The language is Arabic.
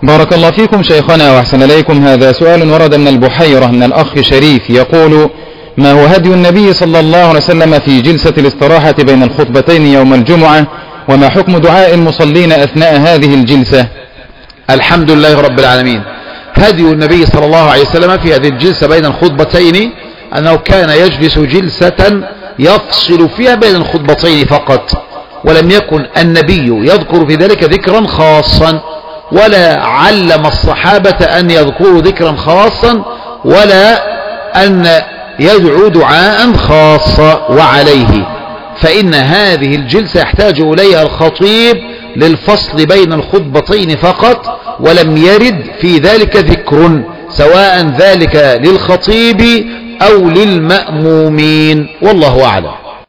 بارك الله فيكم شيخنا وأحسن إليكم. هذا سؤال ورد من البحيرة من الأخ شريف يقول: ما هو هدي النبي صلى الله عليه وسلم في جلسة الاستراحة بين الخطبتين يوم الجمعة، وما حكم دعاء المصلين أثناء هذه الجلسة؟ الحمد لله رب العالمين. هدي النبي صلى الله عليه وسلم في هذه الجلسة بين الخطبتين أنه كان يجلس جلسة يفصل فيها بين الخطبتين فقط، ولم يكن النبي يذكر في ذلك ذكرا خاصا، ولا علم الصحابة أن يذكروا ذكرا خاصا، ولا أن يدعو دعاء خاصا. وعليه فإن هذه الجلسة يحتاج إليها الخطيب للفصل بين الخطبتين فقط، ولم يرد في ذلك ذكر، سواء ذلك للخطيب أو للمأمومين، والله أعلم.